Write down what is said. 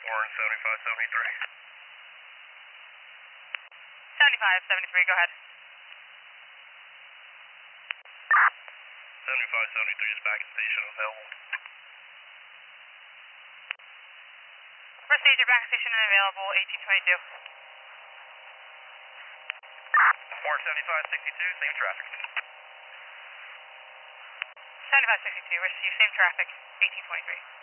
Warren 7573. 7573, go ahead. 7573 is back at station available. Procedure back station available, 1822. Warren 7562, same traffic. 7562, receive same traffic, 1823.